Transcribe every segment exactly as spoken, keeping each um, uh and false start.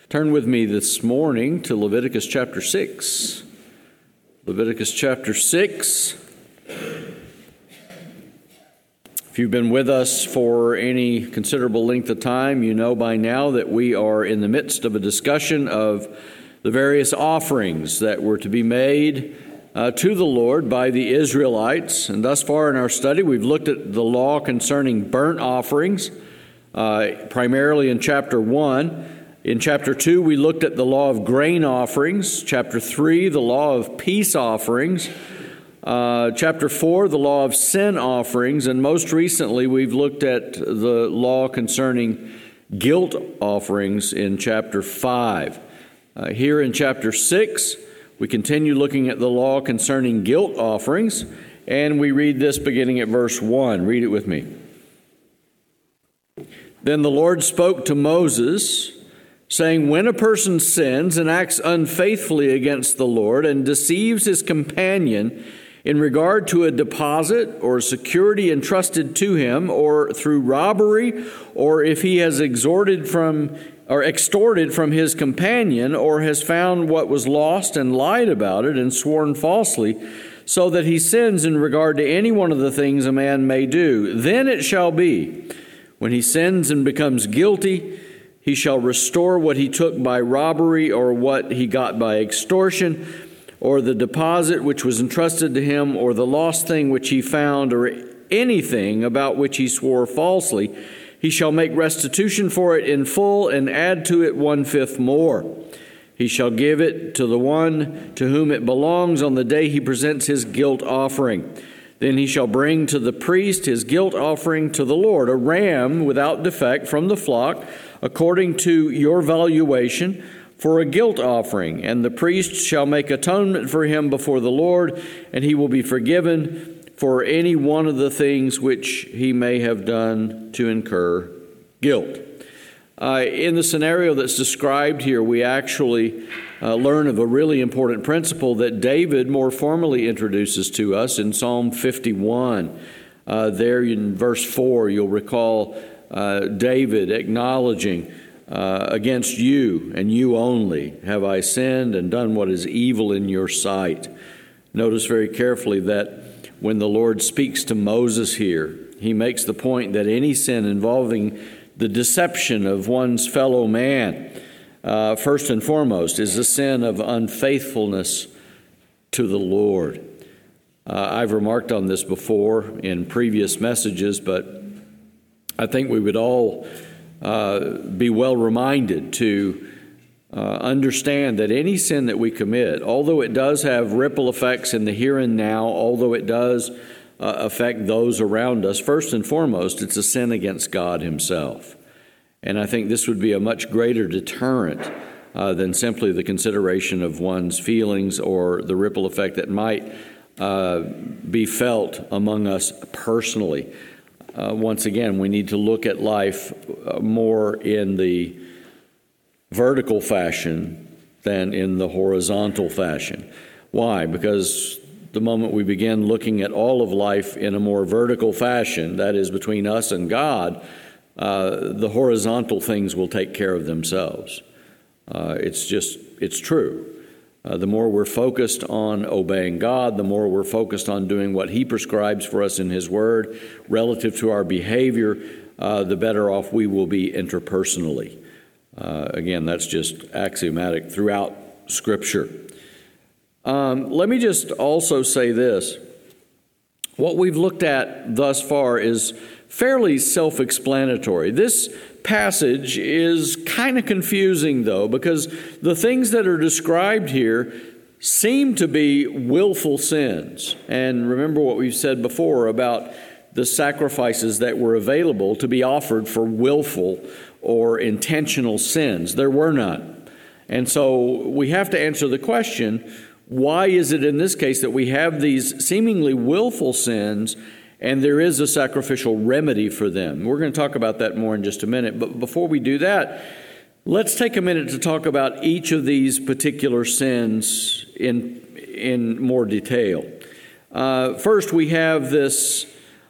Turn with me this morning to Leviticus chapter six. Leviticus chapter six. If you've been with us for any considerable length of time, you know by now that we are in the midst of a discussion of the various offerings that were to be made uh, to the Lord by the Israelites. And thus far in our study, we've looked at the law concerning burnt offerings, uh, primarily in chapter one. In chapter two, we looked at the law of grain offerings. Chapter three, the law of peace offerings. Uh, chapter four, the law of sin offerings. And most recently, we've looked at the law concerning guilt offerings in chapter five. Uh, here in chapter six, we continue looking at the law concerning guilt offerings. And we read this beginning at verse one. Read it with me. Then the Lord spoke to Moses, saying, when a person sins and acts unfaithfully against the Lord and deceives his companion in regard to a deposit or security entrusted to him, or through robbery, or if he has extorted from or extorted from his companion, or has found what was lost and lied about it and sworn falsely, so that he sins in regard to any one of the things a man may do, then it shall be, when he sins and becomes guilty, he shall restore what he took by robbery, or what he got by extortion, or the deposit which was entrusted to him, or the lost thing which he found, or anything about which he swore falsely. He shall make restitution for it in full, and add to it one-fifth more. He shall give it to the one to whom it belongs on the day he presents his guilt offering. Then he shall bring to the priest his guilt offering to the Lord, a ram without defect from the flock, according to your valuation, for a guilt offering. And the priest shall make atonement for him before the Lord, and he will be forgiven for any one of the things which he may have done to incur guilt. Uh, in the scenario that's described here, we actually uh, learn of a really important principle that David more formally introduces to us in Psalm fifty-one. Uh, there in verse four, you'll recall Uh, David acknowledging, uh, against you and you only have I sinned and done what is evil in your sight. Notice very carefully that when the Lord speaks to Moses here, he makes the point that any sin involving the deception of one's fellow man, uh, first and foremost, is a sin of unfaithfulness to the Lord. Uh, I've remarked on this before in previous messages, but I think we would all uh, be well reminded to uh, understand that any sin that we commit, although it does have ripple effects in the here and now, although it does uh, affect those around us, first and foremost, it's a sin against God himself. And I think this would be a much greater deterrent uh, than simply the consideration of one's feelings or the ripple effect that might uh, be felt among us personally. Uh, once again, we need to look at life uh, more in the vertical fashion than in the horizontal fashion. Why? Because the moment we begin looking at all of life in a more vertical fashion, that is between us and God, uh, the horizontal things will take care of themselves. Uh, it's just, it's true. Uh, the more we're focused on obeying God, the more we're focused on doing what he prescribes for us in his word relative to our behavior, uh, the better off we will be interpersonally. Uh, again, that's just axiomatic throughout Scripture. Um, let me just also say this. What we've looked at thus far is fairly self-explanatory. This passage is kind of confusing, though, because the things that are described here seem to be willful sins. And remember what we've said before about the sacrifices that were available to be offered for willful or intentional sins. There were none. And so we have to answer the question, why is it in this case that we have these seemingly willful sins and there is a sacrificial remedy for them? We're going to talk about that more in just a minute. But before we do that, let's take a minute to talk about each of these particular sins in, in more detail. Uh, first, we have this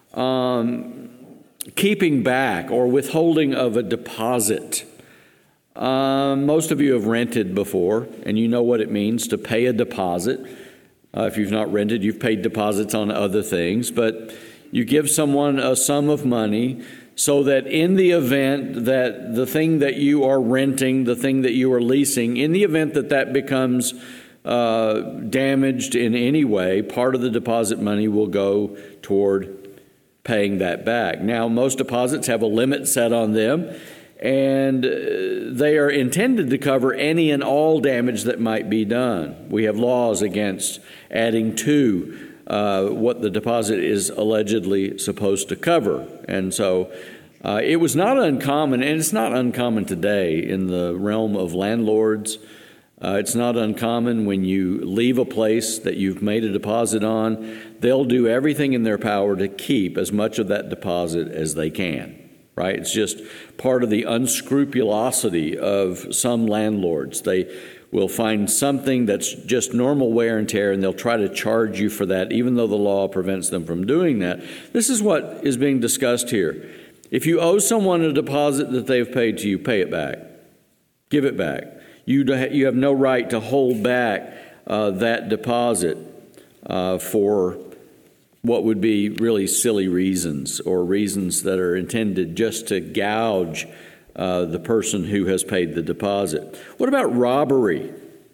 um, keeping back or withholding of a deposit. Um, most of you have rented before, and you know what it means to pay a deposit. Uh, if you've not rented, you've paid deposits on other things, but you give someone a sum of money so that in the event that the thing that you are renting, the thing that you are leasing, in the event that that becomes uh, damaged in any way, part of the deposit money will go toward paying that back. Now, most deposits have a limit set on them, and they are intended to cover any and all damage that might be done. We have laws against adding to uh, what the deposit is allegedly supposed to cover. And so uh, it was not uncommon, and it's not uncommon today in the realm of landlords. Uh, it's not uncommon when you leave a place that you've made a deposit on, they'll do everything in their power to keep as much of that deposit as they can. Right? It's just part of the unscrupulosity of some landlords. They will find something that's just normal wear and tear, and they'll try to charge you for that, even though the law prevents them from doing that. This is what is being discussed here. If you owe someone a deposit that they've paid to you, pay it back. Give it back. You you have no right to hold back uh, that deposit uh, for what would be really silly reasons or reasons that are intended just to gouge uh, the person who has paid the deposit. What about robbery?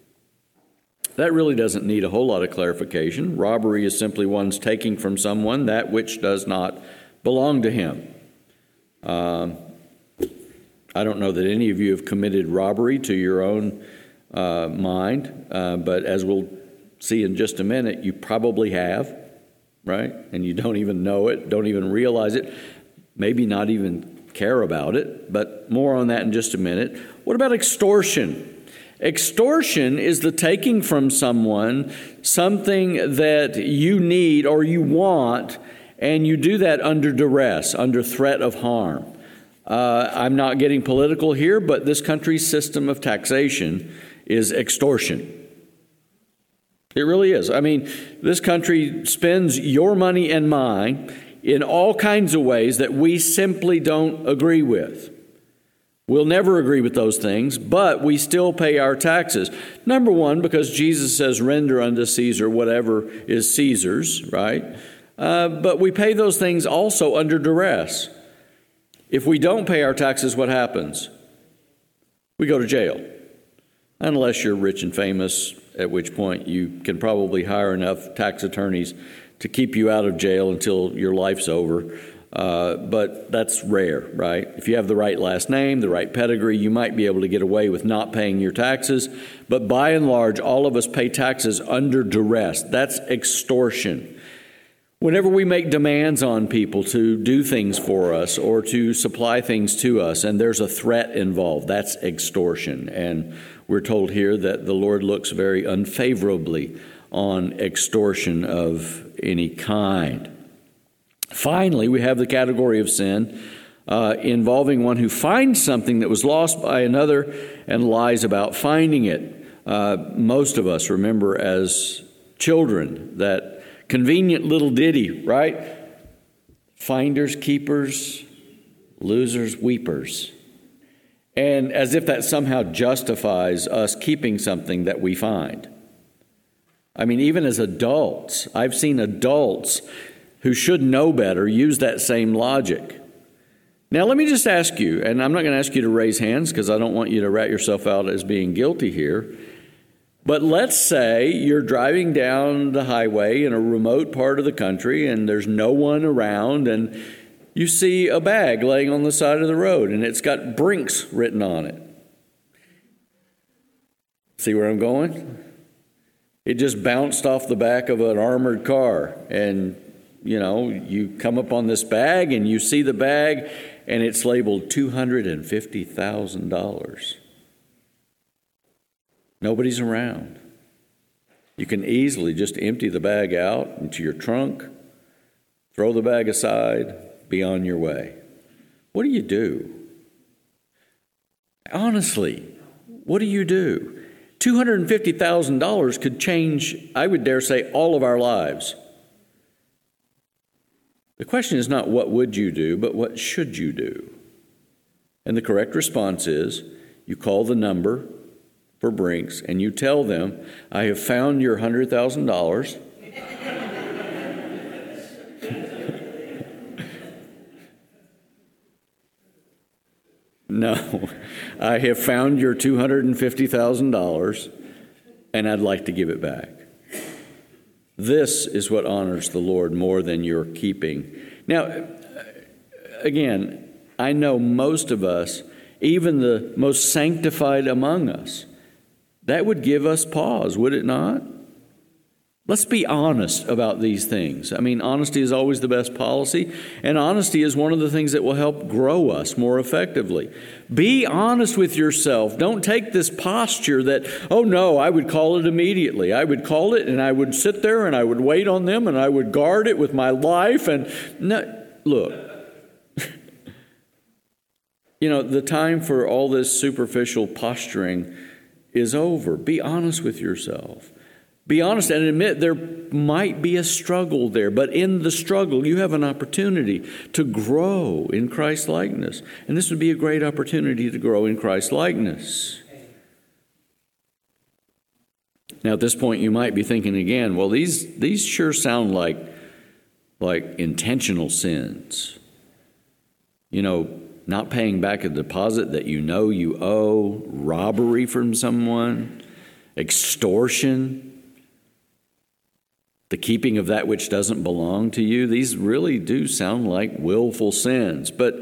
That really doesn't need a whole lot of clarification. Robbery is simply one's taking from someone that which does not belong to him. Um, I don't know that any of you have committed robbery to your own uh, mind, uh, but as we'll see in just a minute, you probably have. Right? And you don't even know it, don't even realize it, maybe not even care about it, but more on that in just a minute. What about extortion? Extortion is the taking from someone something that you need or you want, and you do that under duress, under threat of harm. Uh, I'm not getting political here, but this country's system of taxation is extortion. It really is. I mean, this country spends your money and mine in all kinds of ways that we simply don't agree with. We'll never agree with those things, but we still pay our taxes. Number one, because Jesus says, render unto Caesar whatever is Caesar's, right? Uh, but we pay those things also under duress. If we don't pay our taxes, what happens? We go to jail. Unless you're rich and famous, at which point you can probably hire enough tax attorneys to keep you out of jail until your life's over. Uh, but that's rare, right? If you have the right last name, the right pedigree, you might be able to get away with not paying your taxes. But by and large, all of us pay taxes under duress. That's extortion. Whenever we make demands on people to do things for us or to supply things to us, and there's a threat involved, that's extortion. And we're told here that the Lord looks very unfavorably on extortion of any kind. Finally, we have the category of sin uh, involving one who finds something that was lost by another and lies about finding it. Uh, most of us remember as children that convenient little ditty, right? Finders, keepers, losers, weepers. And as if that somehow justifies us keeping something that we find. I mean, even as adults, I've seen adults who should know better use that same logic. Now, let me just ask you, and I'm not going to ask you to raise hands because I don't want you to rat yourself out as being guilty here. But let's say you're driving down the highway in a remote part of the country and there's no one around, and you see a bag laying on the side of the road and it's got Brinks written on it. See where I'm going? It just bounced off the back of an armored car, and you know, you come up on this bag and you see the bag and it's labeled two hundred fifty thousand dollars. Nobody's around. You can easily just empty the bag out into your trunk, throw the bag aside, be on your way. What do you do? Honestly, what do you do? two hundred fifty thousand dollars could change, I would dare say, all of our lives. The question is not what would you do, but what should you do? And the correct response is, You call the number for Brinks, and you tell them, I have found your one hundred thousand dollars. No, I have found your two hundred fifty thousand dollars, and I'd like to give it back. This is what honors the Lord more than your keeping. Now, again, I know most of us, even the most sanctified among us, that would give us pause, would it not? Let's be honest about these things. I mean, honesty is always the best policy, and honesty is one of the things that will help grow us more effectively. Be honest with yourself. Don't take this posture that, oh no, I would call it immediately. I would call it, and I would sit there, and I would wait on them, and I would guard it with my life. And no, look, you know, the time for all this superficial posturing is over. Be honest with yourself. Be honest and admit there might be a struggle there, but in the struggle, you have an opportunity to grow in Christ's likeness. And this would be a great opportunity to grow in Christ's likeness. Now, at this point, you might be thinking again, well, these, these sure sound like, like intentional sins. You know, not paying back a deposit that you know you owe, robbery from someone, extortion, the keeping of that which doesn't belong to you. These really do sound like willful sins. But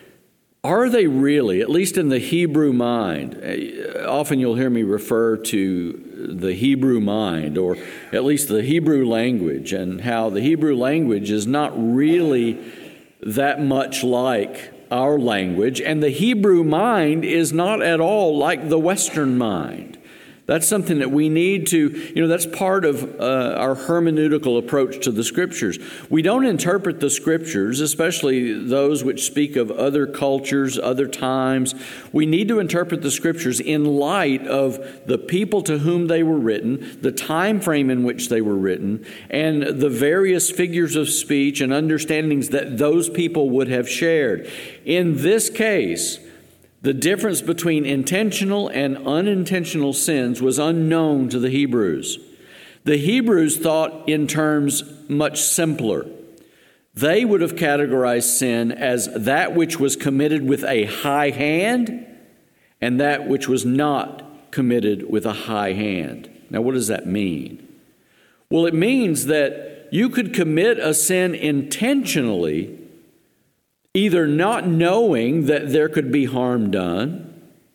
are they really, at least in the Hebrew mind? Often you'll hear me refer to the Hebrew mind, or at least the Hebrew language, and how the Hebrew language is not really that much like our language, and the Hebrew mind is not at all like the Western mind. That's something that we need to, you know, that's part of uh, our hermeneutical approach to the Scriptures. We don't interpret the Scriptures, especially those which speak of other cultures, other times. We need to interpret the Scriptures in light of the people to whom they were written, the time frame in which they were written, and the various figures of speech and understandings that those people would have shared. In this case, the difference between intentional and unintentional sins was unknown to the Hebrews. The Hebrews thought in terms much simpler. They would have categorized sin as that which was committed with a high hand and that which was not committed with a high hand. Now, what does that mean? Well, it means that you could commit a sin intentionally, either not knowing that there could be harm done,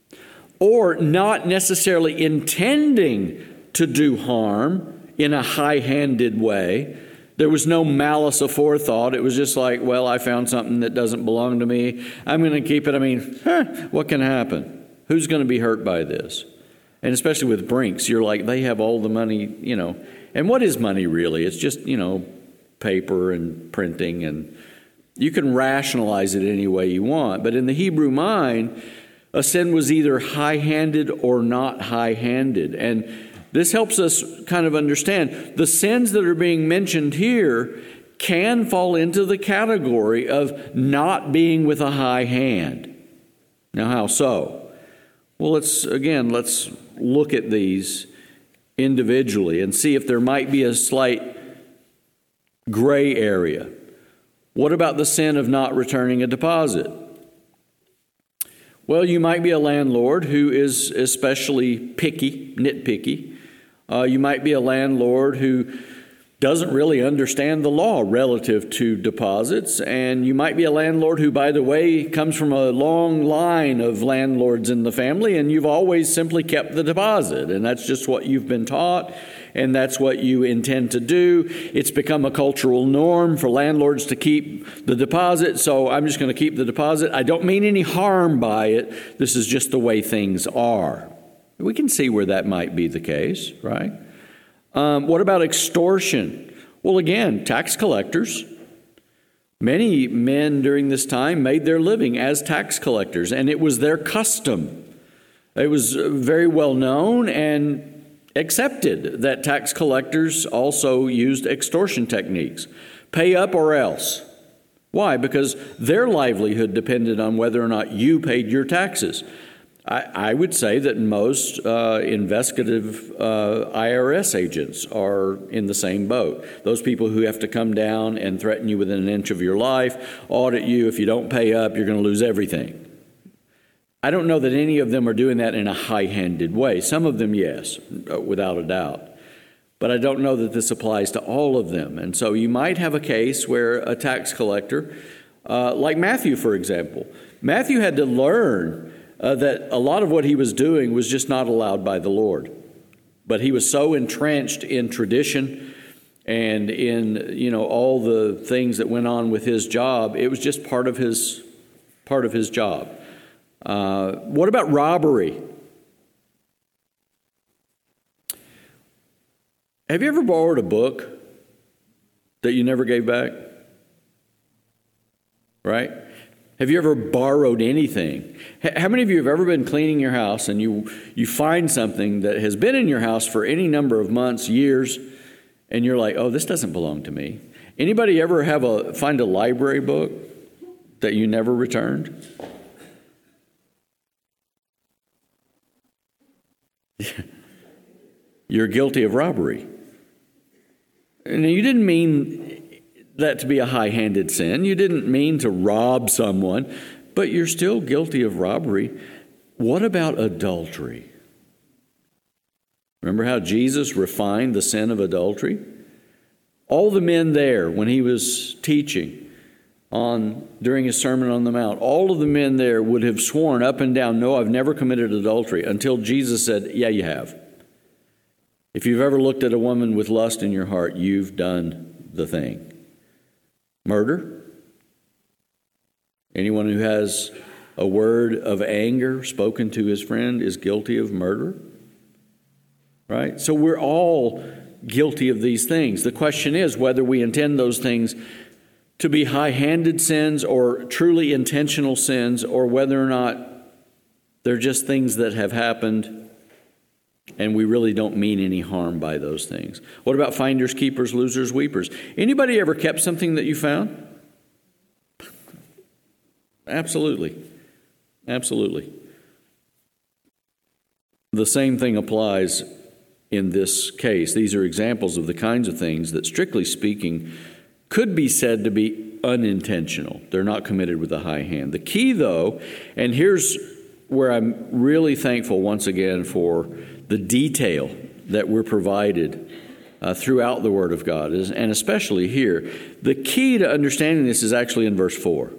or not necessarily intending to do harm in a high-handed way. There was no malice aforethought. It was just like, well, I found something that doesn't belong to me. I'm going to keep it. I mean, huh, what can happen? Who's going to be hurt by this? And especially with Brinks, you're like, they have all the money, you know. And what is money really? It's just, you know, paper and printing, and you can rationalize it any way you want. But in the Hebrew mind, a sin was either high-handed or not high-handed. And this helps us kind of understand the sins that are being mentioned here can fall into the category of not being with a high hand. Now, how so? Well, let's, again, let's look at these individually and see if there might be a slight gray area. What about the sin of not returning a deposit? Well, you might be a landlord who is especially picky, nitpicky. Uh, you might be a landlord who doesn't really understand the law relative to deposits. And you might be a landlord who, by the way, comes from a long line of landlords in the family, and you've always simply kept the deposit. And that's just what you've been taught, and that's what you intend to do. It's become a cultural norm for landlords to keep the deposit, so I'm just going to keep the deposit. I don't mean any harm by it. This is just the way things are. We can see where that might be the case, right? Um, what about extortion? Well, again, tax collectors. Many men during this time made their living as tax collectors, and it was their custom. It was very well known and accepted that tax collectors also used extortion techniques. Pay up or else. Why? Because their livelihood depended on whether or not you paid your taxes. I, I would say that most uh, investigative uh, I R S agents are in the same boat. Those people who have to come down and threaten you within an inch of your life, audit you. If you don't pay up, you're going to lose everything. I don't know that any of them are doing that in a high-handed way. Some of them, yes, without a doubt. But I don't know that this applies to all of them. And so you might have a case where a tax collector, uh, like Matthew, for example, Matthew had to learn uh, that a lot of what he was doing was just not allowed by the Lord. But he was so entrenched in tradition and in, you know, all the things that went on with his job, it was just part of his part of his job. Uh, what about robbery? Have you ever borrowed a book that you never gave back? Right? Have you ever borrowed anything? How many of you have ever been cleaning your house and you, you find something that has been in your house for any number of months, years, and you're like, oh, this doesn't belong to me? Anybody ever have a find a library book that you never returned? You're guilty of robbery. And you didn't mean that to be a high-handed sin. You didn't mean to rob someone, but you're still guilty of robbery. What about adultery? Remember how Jesus refined the sin of adultery? All the men there, when he was teaching on during his Sermon on the Mount, all of the men there would have sworn up and down, no, I've never committed adultery, until Jesus said, yeah, you have. If you've ever looked at a woman with lust in your heart, you've done the thing. Murder? Anyone who has a word of anger spoken to his friend is guilty of murder. Right? So we're all guilty of these things. The question is whether we intend those things to be high-handed sins or truly intentional sins, or whether or not they're just things that have happened and we really don't mean any harm by those things. What about finders, keepers, losers, weepers? Anybody ever kept something that you found? Absolutely. Absolutely. The same thing applies in this case. These are examples of the kinds of things that, strictly speaking, could be said to be unintentional. They're not committed with a high hand. The key, though, and here's where I'm really thankful once again for the detail that we're provided uh, throughout the Word of God, is, and especially here. The key to understanding this is actually in verse four.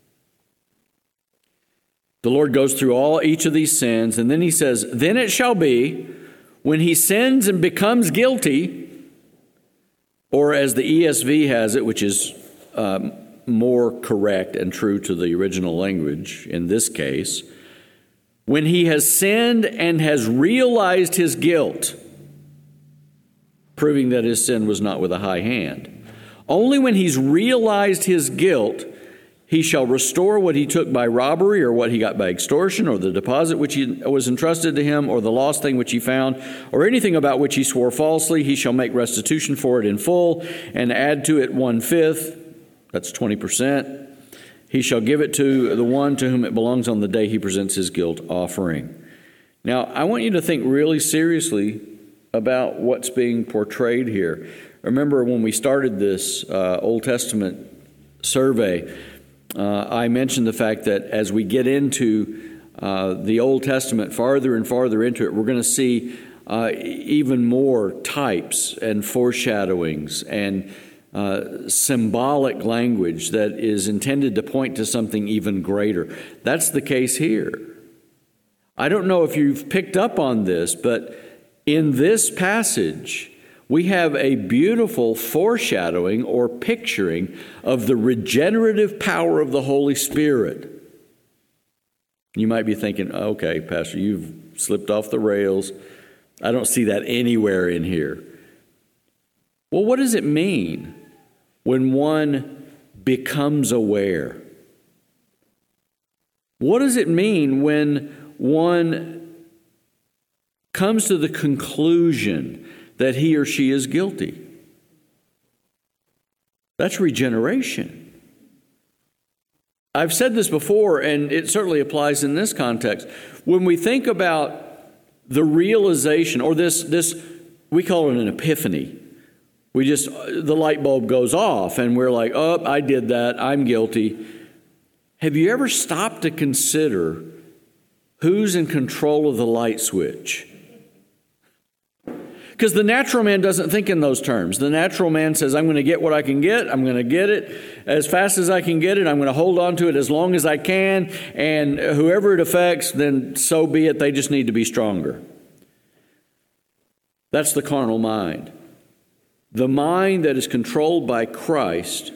The Lord goes through all each of these sins, and then he says, then it shall be, when he sins and becomes guilty, or as the E S V has it, which is um, more correct and true to the original language in this case, when he has sinned and has realized his guilt, proving that his sin was not with a high hand. Only when he's realized his guilt, he shall restore what he took by robbery, or what he got by extortion, or the deposit which he was entrusted to him, or the lost thing which he found, or anything about which he swore falsely. He shall make restitution for it in full, and add to it one-fifth, that's twenty percent. He shall give it to the one to whom it belongs on the day he presents his guilt offering. Now, I want you to think really seriously about what's being portrayed here. Remember when we started this uh, Old Testament survey, uh, I mentioned the fact that as we get into uh, the Old Testament, farther and farther into it, we're going to see uh, even more types and foreshadowings and Uh, symbolic language that is intended to point to something even greater. That's the case here. I don't know if you've picked up on this, but in this passage, we have a beautiful foreshadowing or picturing of the regenerative power of the Holy Spirit. You might be thinking, okay, Pastor, you've slipped off the rails. I don't see that anywhere in here. Well, what does it mean when one becomes aware? What does it mean when one comes to the conclusion that he or she is guilty? That's regeneration. I've said this before, and it certainly applies in this context. When we think about the realization, or this, this we call it an epiphany. We just, the light bulb goes off, and we're like, oh, I did that, I'm guilty. Have you ever stopped to consider who's in control of the light switch? Because the natural man doesn't think in those terms. The natural man says, I'm going to get what I can get. I'm going to get it as fast as I can get it. I'm going to hold on to it as long as I can. And whoever it affects, then so be it. They just need to be stronger. That's the carnal mind. The mind that is controlled by Christ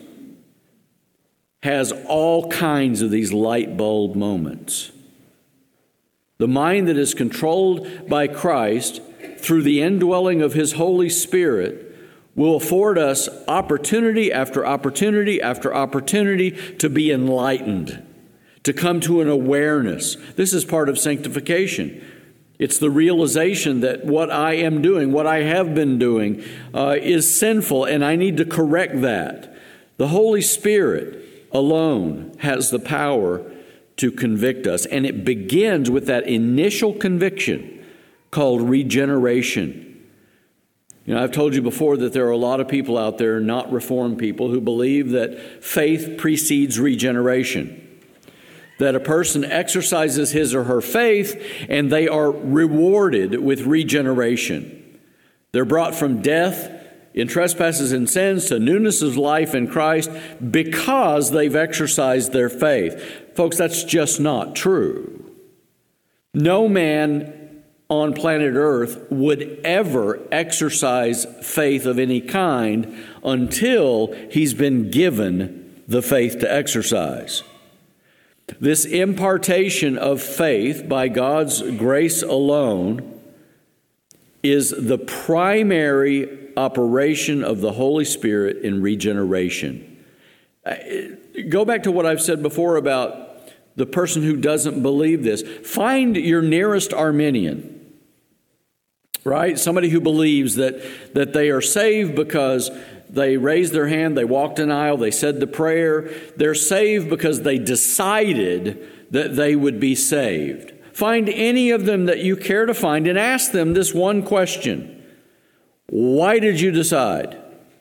has all kinds of these light bulb moments. The mind that is controlled by Christ through the indwelling of His Holy Spirit will afford us opportunity after opportunity after opportunity to be enlightened, to come to an awareness. This is part of sanctification. It's the realization that what I am doing, what I have been doing, uh, is sinful, and I need to correct that. The Holy Spirit alone has the power to convict us, and it begins with that initial conviction called regeneration. You know, I've told you before that there are a lot of people out there, not Reformed people, who believe that faith precedes regeneration. That a person exercises his or her faith and they are rewarded with regeneration. They're brought from death in trespasses and sins to newness of life in Christ because they've exercised their faith. Folks, that's just not true. No man on planet Earth would ever exercise faith of any kind until he's been given the faith to exercise. This impartation of faith by God's grace alone is the primary operation of the Holy Spirit in regeneration. Go back to what I've said before about the person who doesn't believe this. Find your nearest Arminian. Right? Somebody who believes that, that they are saved because they raised their hand, they walked an aisle, they said the prayer. They're saved because they decided that they would be saved. Find any of them that you care to find and ask them this one question. Why did you decide?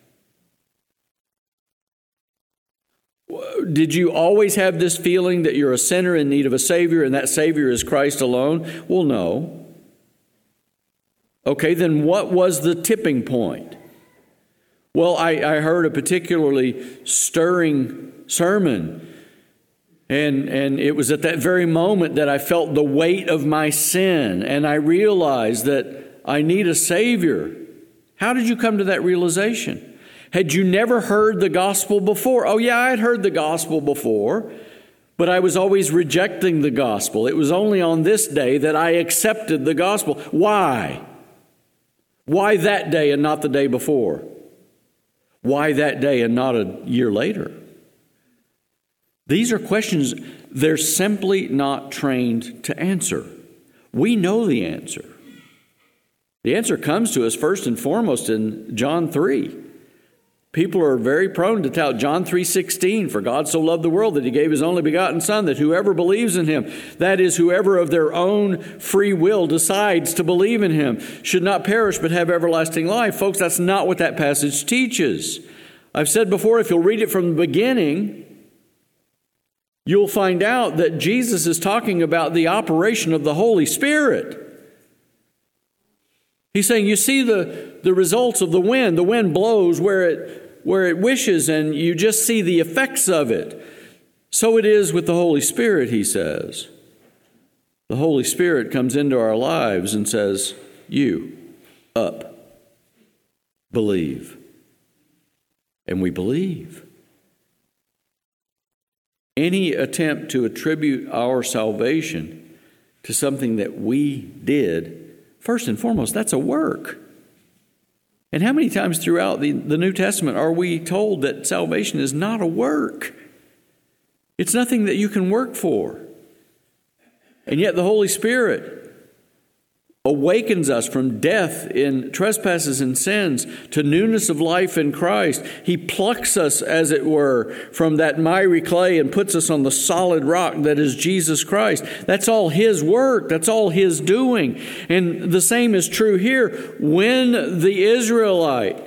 Did you always have this feeling that you're a sinner in need of a Savior and that Savior is Christ alone? Well, no. Okay, then what was the tipping point? Well, I, I heard a particularly stirring sermon, and, and it was at that very moment that I felt the weight of my sin, and I realized that I need a Savior. How did you come to that realization? Had you never heard the gospel before? Oh, yeah, I had heard the gospel before, but I was always rejecting the gospel. It was only on this day that I accepted the gospel. Why? Why that day and not the day before? Why that day and not a year later? These are questions they're simply not trained to answer. We know the answer. The answer comes to us first and foremost in John three. People are very prone to tout John three sixteen, for God so loved the world that He gave His only begotten Son, that whoever believes in Him, that is, whoever of their own free will decides to believe in Him, should not perish but have everlasting life. Folks, that's not what that passage teaches. I've said before, if you'll read it from the beginning, you'll find out that Jesus is talking about the operation of the Holy Spirit. He's saying, you see the, the results of the wind. The wind blows where it, where it wishes, and you just see the effects of it. So it is with the Holy Spirit, he says. The Holy Spirit comes into our lives and says, you, up, believe. And we believe. Any attempt to attribute our salvation to something that we did, first and foremost, that's a work. And how many times throughout the, the New Testament are we told that salvation is not a work? It's nothing that you can work for. And yet the Holy Spirit awakens us from death in trespasses and sins to newness of life in Christ. He plucks us, as it were, from that miry clay and puts us on the solid rock that is Jesus Christ. That's all His work. That's all His doing. And the same is true here. When the Israelite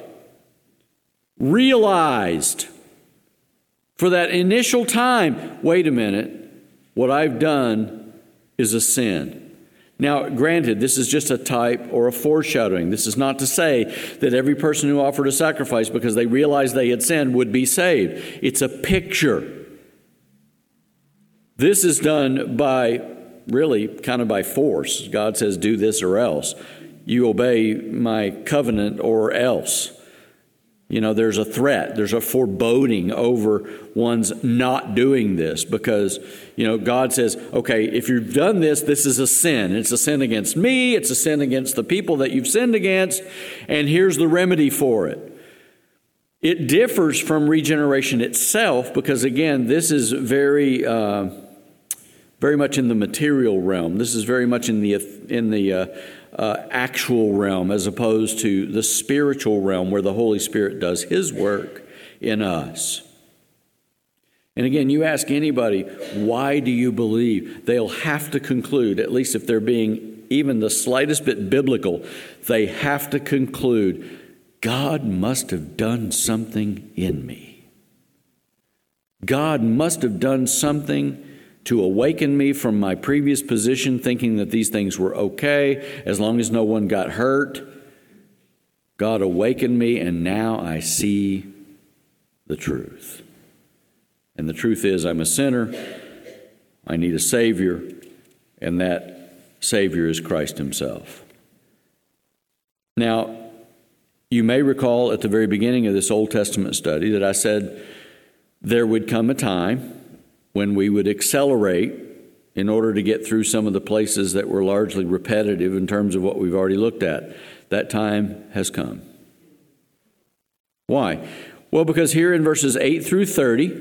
realized for that initial time, wait a minute, what I've done is a sin. Now, granted, this is just a type or a foreshadowing. This is not to say that every person who offered a sacrifice because they realized they had sinned would be saved. It's a picture. This is done by, really, kind of by force. God says, do this or else. You obey my covenant or else. You know, there's a threat, there's a foreboding over one's not doing this because, you know, God says, okay, if you've done this, this is a sin. It's a sin against me. It's a sin against the people that you've sinned against. And here's the remedy for it. It differs from regeneration itself because, again, this is very, uh, very much in the material realm. This is very much in the, in the, uh, Uh, actual realm as opposed to the spiritual realm where the Holy Spirit does His work in us. And again, you ask anybody, why do you believe? They'll have to conclude, at least if they're being even the slightest bit biblical, they have to conclude, God must have done something in me. God must have done something to awaken me from my previous position, thinking that these things were okay, as long as no one got hurt. God awakened me, and now I see the truth. And the truth is, I'm a sinner, I need a Savior, and that Savior is Christ Himself. Now, you may recall at the very beginning of this Old Testament study that I said there would come a time when we would accelerate in order to get through some of the places that were largely repetitive in terms of what we've already looked at. That time has come. Why? Well, because here in verses eight through thirty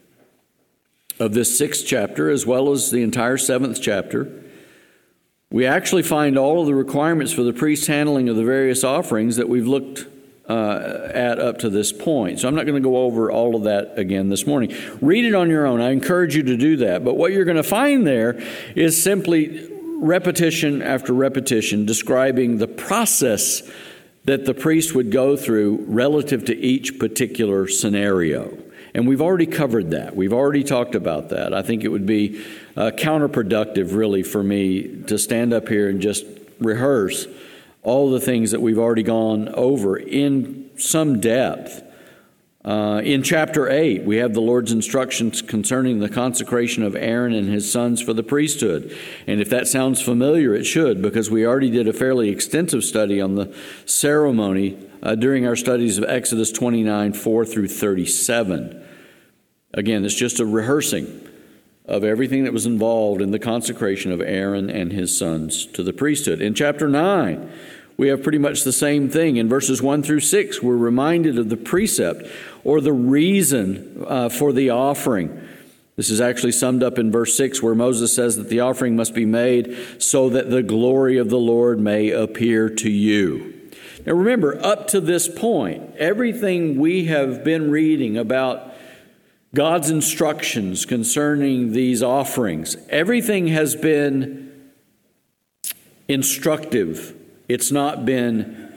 of this sixth chapter, as well as the entire seventh chapter, we actually find all of the requirements for the priest's handling of the various offerings that we've looked Uh, at up to this point. So I'm not going to go over all of that again this morning. Read it on your own. I encourage you to do that. But what you're going to find there is simply repetition after repetition describing the process that the priest would go through relative to each particular scenario. And we've already covered that. We've already talked about that. I think it would be uh, counterproductive really for me to stand up here and just rehearse all the things that we've already gone over in some depth. Uh, in chapter eight, we have the Lord's instructions concerning the consecration of Aaron and his sons for the priesthood. And if that sounds familiar, it should, because we already did a fairly extensive study on the ceremony uh, during our studies of Exodus twenty-nine, four through thirty-seven. Again, it's just a rehearsing of everything that was involved in the consecration of Aaron and his sons to the priesthood. In chapter nine, we have pretty much the same thing. In verses one through six, we're reminded of the precept or the reason uh, for the offering. This is actually summed up in verse six, where Moses says that the offering must be made so that the glory of the Lord may appear to you. Now remember, up to this point, everything we have been reading about God's instructions concerning these offerings, everything has been instructive. It's not been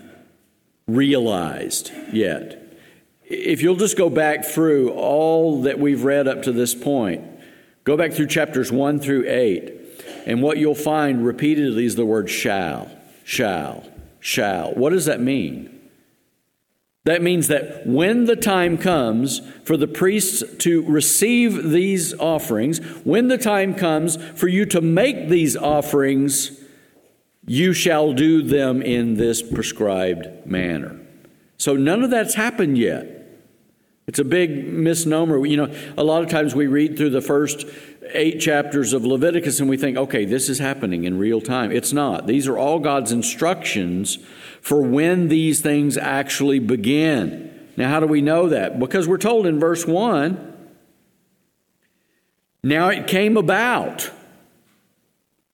realized yet. If you'll just go back through all that we've read up to this point, go back through chapters one through eight, and what you'll find repeatedly is the word shall, shall, shall. What does that mean? That means that when the time comes for the priests to receive these offerings, when the time comes for you to make these offerings, you shall do them in this prescribed manner. So none of that's happened yet. It's a big misnomer. You know, a lot of times we read through the first eight chapters of Leviticus and we think, okay, this is happening in real time. It's not. These are all God's instructions for when these things actually begin. Now, how do we know that? Because we're told in verse one, now it came about.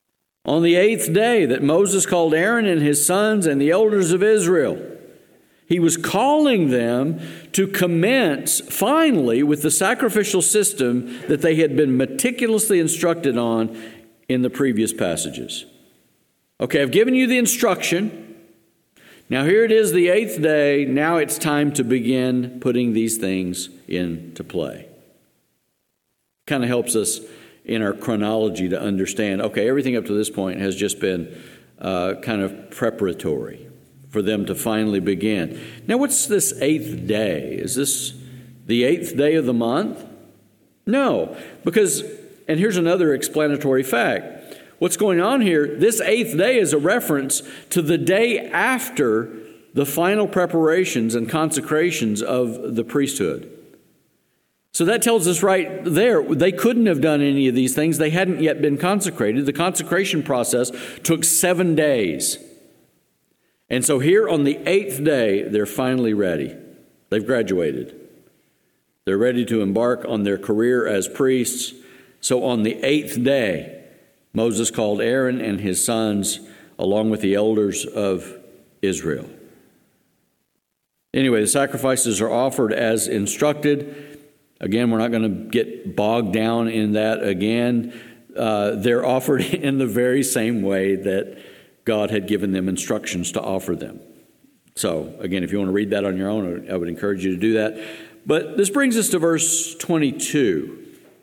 on the eighth day that Moses called Aaron and his sons and the elders of Israel. He was calling them to commence finally with the sacrificial system that they had been meticulously instructed on in the previous passages. Okay, I've given you the instruction. Now here it is, the eighth day. Now it's time to begin putting these things into play. Kind of helps us in our chronology to understand, okay, everything up to this point has just been uh, kind of preparatory for them to finally begin. Now, what's this eighth day? Is this the eighth day of the month? No, because, and here's another explanatory fact. What's going on here, this eighth day is a reference to the day after the final preparations and consecrations of the priesthood. So that tells us right there, they couldn't have done any of these things. They hadn't yet been consecrated. The consecration process took seven days. And so here on the eighth day, they're finally ready. They've graduated. They're ready to embark on their career as priests. So on the eighth day, Moses called Aaron and his sons along with the elders of Israel. Anyway, the sacrifices are offered as instructed. Again, we're not going to get bogged down in that again. Uh, they're offered in the very same way that God had given them instructions to offer them. So, again, if you want to read that on your own, I would encourage you to do that. But this brings us to verse twenty-two.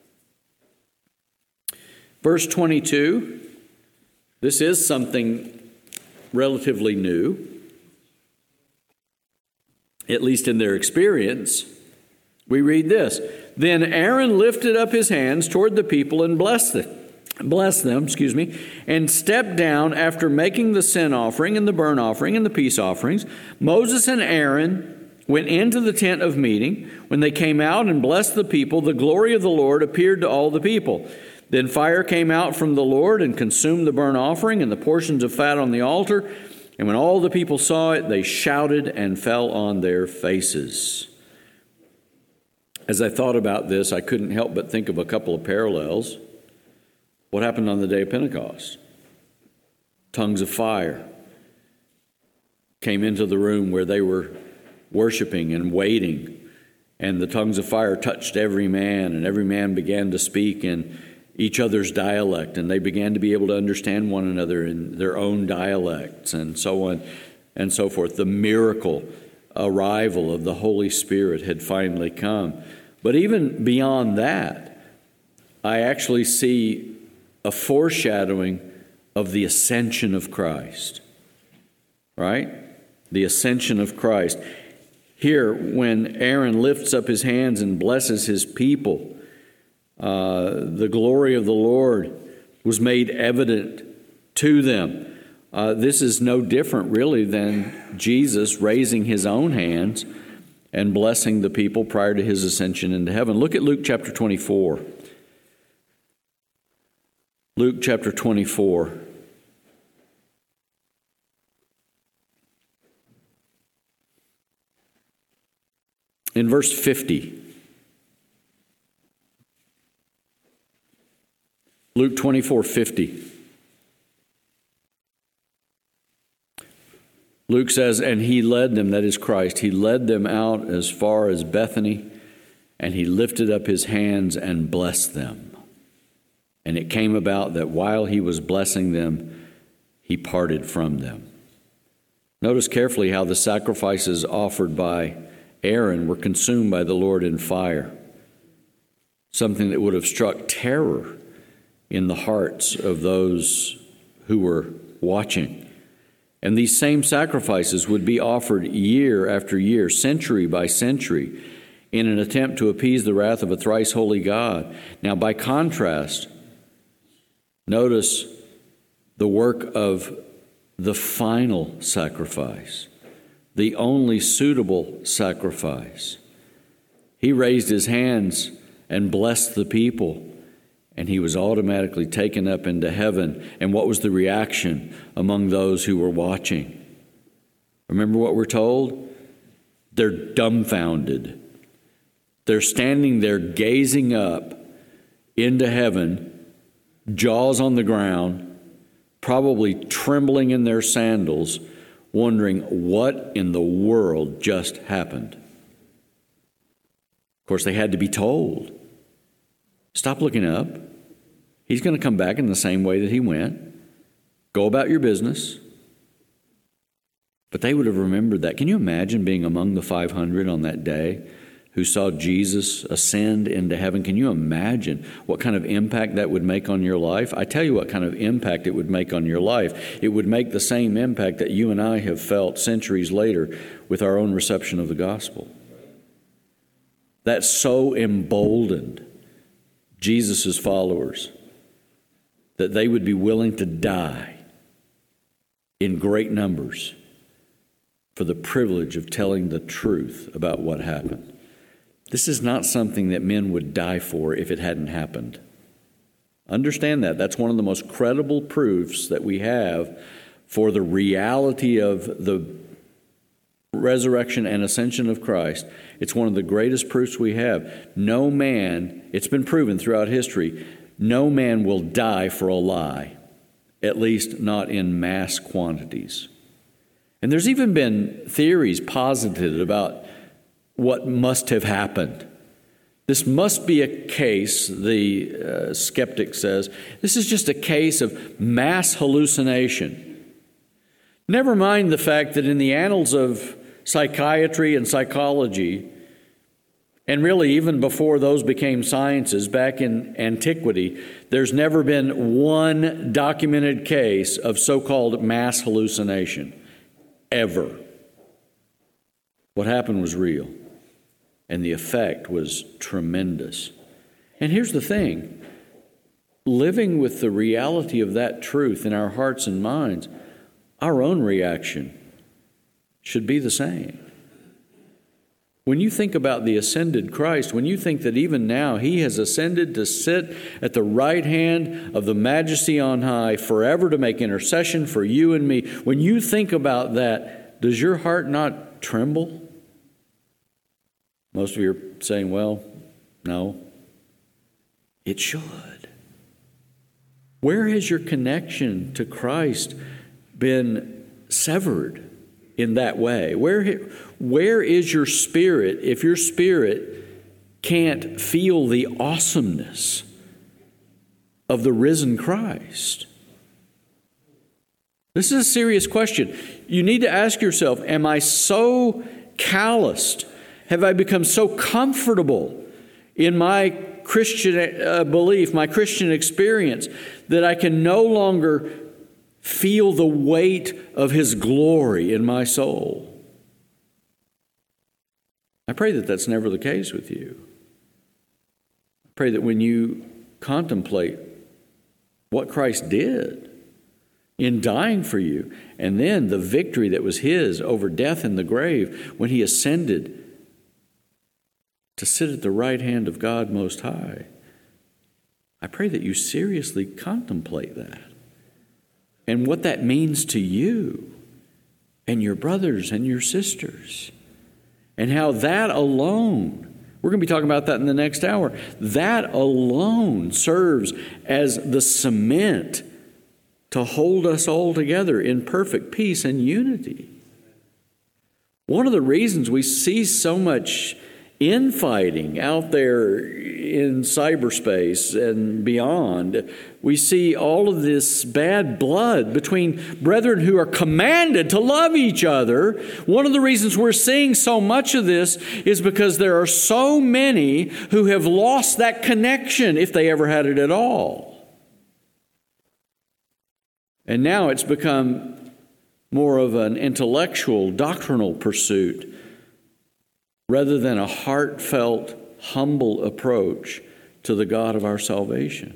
Verse twenty-two, this is something relatively new, at least in their experience. We read this, "Then Aaron lifted up his hands toward the people and blessed them, blessed them, excuse me, and stepped down after making the sin offering and the burnt offering and the peace offerings. Moses and Aaron went into the tent of meeting. When they came out and blessed the people, the glory of the Lord appeared to all the people. Then fire came out from the Lord and consumed the burnt offering and the portions of fat on the altar. And when all the people saw it, they shouted and fell on their faces." As I thought about this, I couldn't help but think of a couple of parallels. What happened on the day of Pentecost? Tongues of fire came into the room where they were worshiping and waiting, and the tongues of fire touched every man, and every man began to speak in each other's dialect, and they began to be able to understand one another in their own dialects, and so on and so forth. The miracle arrival of the Holy Spirit had finally come. But even beyond that, I actually see a foreshadowing of the ascension of Christ. Right? The ascension of Christ. Here, when Aaron lifts up his hands and blesses his people, uh, the glory of the Lord was made evident to them. Uh, this is no different, really, than Jesus raising his own hands and blessing the people prior to his ascension into heaven. Look at Luke chapter twenty-four. Luke chapter twenty-four. In verse fifty. Luke twenty-four fifty. Luke says, "And he led them," that is Christ, "he led them out as far as Bethany, and he lifted up his hands and blessed them. And it came about that while he was blessing them, he parted from them." Notice carefully how the sacrifices offered by Aaron were consumed by the Lord in fire, something that would have struck terror in the hearts of those who were watching. And these same sacrifices would be offered year after year, century by century, in an attempt to appease the wrath of a thrice holy God. Now, by contrast, notice the work of the final sacrifice, the only suitable sacrifice. He raised his hands and blessed the people, and he was automatically taken up into heaven. And what was the reaction among those who were watching? Remember what we're told? They're dumbfounded. They're standing there gazing up into heaven, jaws on the ground, probably trembling in their sandals, wondering what in the world just happened. Of course, they had to be told, stop looking up. He's going to come back in the same way that he went. Go about your business. But they would have remembered that. Can you imagine being among the five hundred on that day who saw Jesus ascend into heaven? Can you imagine what kind of impact that would make on your life? I tell you what kind of impact it would make on your life. It would make the same impact that you and I have felt centuries later with our own reception of the gospel. That so emboldened Jesus' followers that they would be willing to die in great numbers for the privilege of telling the truth about what happened. This is not something that men would die for if it hadn't happened. Understand that. That's one of the most credible proofs that we have for the reality of the resurrection and ascension of Christ. It's one of the greatest proofs we have. No man, it's been proven throughout history, no man will die for a lie, at least not in mass quantities. And there's even been theories posited about what must have happened. This must be a case, the uh, skeptic says, this is just a case of mass hallucination. Never mind the fact that in the annals of psychiatry and psychology, and really even before those became sciences back in antiquity, there's never been one documented case of so-called mass hallucination, ever. What happened was real, and the effect was tremendous. And here's the thing, living with the reality of that truth in our hearts and minds, our own reaction should be the same. When you think about the ascended Christ, when you think that even now he has ascended to sit at the right hand of the Majesty on high, forever to make intercession for you and me, when you think about that, does your heart not tremble? Most of you are saying, well, no. It should. Where has your connection to Christ been severed in that way? Where, where is your spirit if your spirit can't feel the awesomeness of the risen Christ? This is a serious question. You need to ask yourself, am I so calloused? Have I become so comfortable in my Christian uh, belief, my Christian experience, that I can no longer feel the weight of His glory in my soul? I pray that that's never the case with you. I pray that when you contemplate what Christ did in dying for you, and then the victory that was His over death and the grave when He ascended to sit at the right hand of God Most High, I pray that you seriously contemplate that and what that means to you and your brothers and your sisters, and how that alone, we're going to be talking about that in the next hour, that alone serves as the cement to hold us all together in perfect peace and unity. One of the reasons we see so much infighting out there in cyberspace and beyond, we see all of this bad blood between brethren who are commanded to love each other. One of the reasons we're seeing so much of this is because there are so many who have lost that connection, if they ever had it at all. And now it's become more of an intellectual, doctrinal pursuit rather than a heartfelt, humble approach to the God of our salvation.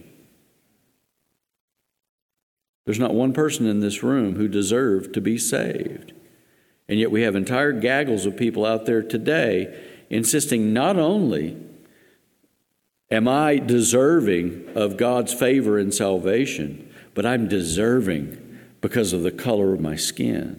There's not one person in this room who deserved to be saved. And yet we have entire gaggles of people out there today insisting not only am I deserving of God's favor and salvation, but I'm deserving because of the color of my skin.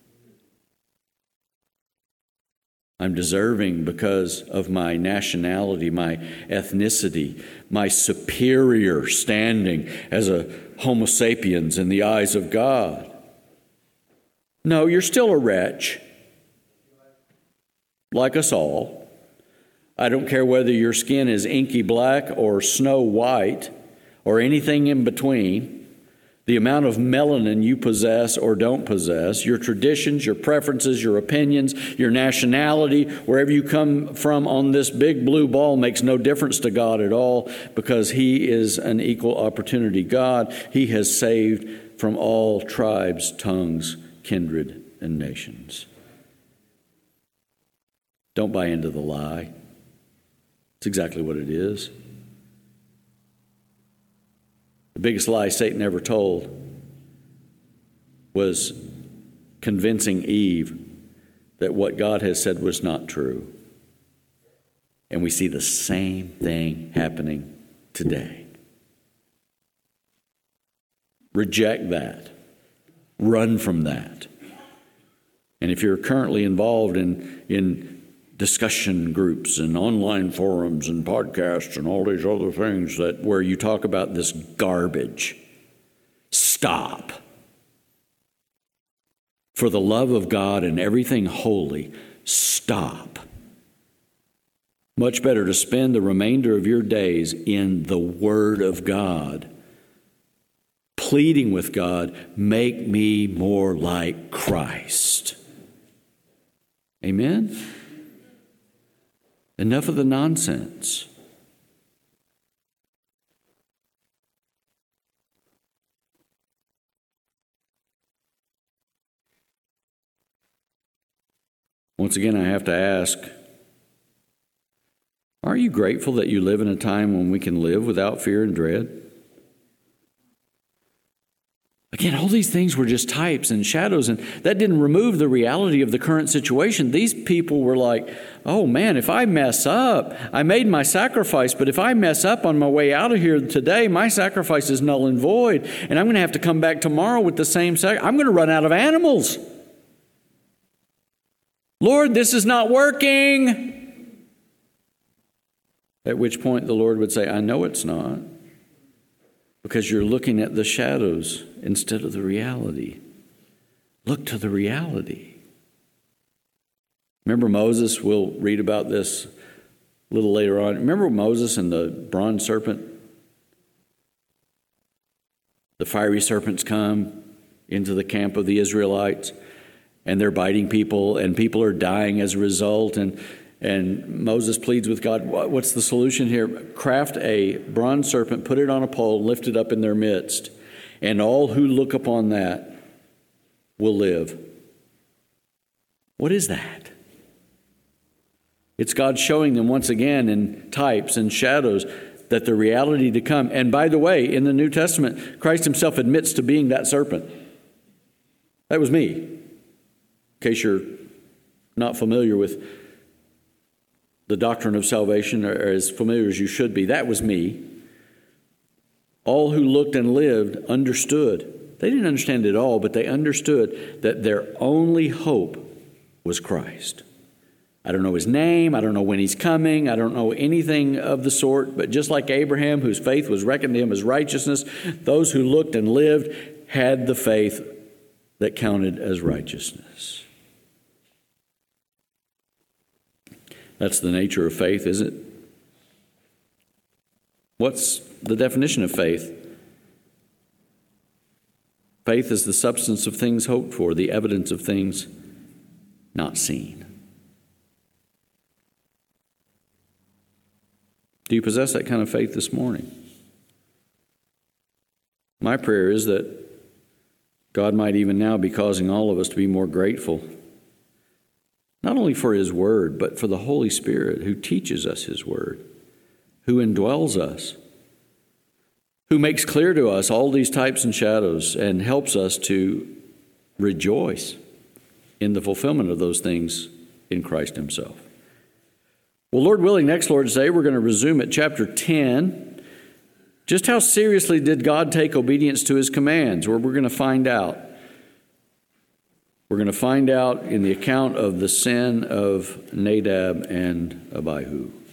I'm deserving because of my nationality, my ethnicity, my superior standing as a Homo sapiens in the eyes of God. No, you're still a wretch, like us all. I don't care whether your skin is inky black or snow white or anything in between. The amount of melanin you possess or don't possess, your traditions, your preferences, your opinions, your nationality, wherever you come from on this big blue ball makes no difference to God at all, because He is an equal opportunity God. He has saved from all tribes, tongues, kindred, and nations. Don't buy into the lie. It's exactly what it is. The biggest lie Satan ever told was convincing Eve that what God has said was not true. And we see the same thing happening today. Reject that. Run from that. And if you're currently involved in, in discussion groups and online forums and podcasts and all these other things that where you talk about this garbage, stop. For the love of God and everything holy, stop. Much better to spend the remainder of your days in the Word of God, pleading with God, make me more like Christ. Amen? Enough of the nonsense. Once again, I have to ask, are you grateful that you live in a time when we can live without fear and dread? Again, all these things were just types and shadows, and that didn't remove the reality of the current situation. These people were like, oh man, if I mess up, I made my sacrifice, but if I mess up on my way out of here today, my sacrifice is null and void, and I'm going to have to come back tomorrow with the same sacrifice. I'm going to run out of animals. Lord, this is not working. At which point the Lord would say, I know it's not. Because you're looking at the shadows instead of the reality. Look to the reality. Remember Moses? We'll read about this a little later on. Remember Moses and the bronze serpent? The fiery serpents come into the camp of the Israelites, and they're biting people, and people are dying as a result. And And Moses pleads with God, what's the solution here? Craft a bronze serpent, put it on a pole, lift it up in their midst, and all who look upon that will live. What is that? It's God showing them once again in types and shadows that the reality to come. And by the way, in the New Testament, Christ himself admits to being that serpent. That was me. In case you're not familiar with the doctrine of salvation, or as familiar as you should be, that was me. All who looked and lived understood. They didn't understand it all, but they understood that their only hope was Christ. I don't know his name. I don't know when he's coming. I don't know anything of the sort. But just like Abraham, whose faith was reckoned to him as righteousness, those who looked and lived had the faith that counted as righteousness. That's the nature of faith, is it? What's the definition of faith? Faith is the substance of things hoped for, the evidence of things not seen. Do you possess that kind of faith this morning? My prayer is that God might even now be causing all of us to be more grateful, not only for his word, but for the Holy Spirit who teaches us his word, who indwells us, who makes clear to us all these types and shadows and helps us to rejoice in the fulfillment of those things in Christ himself. Well, Lord willing, next Lord's Day, we're going to resume at chapter ten. Just how seriously did God take obedience to his commands? Where we're going to find out. We're going to find out in the account of the sin of Nadab and Abihu.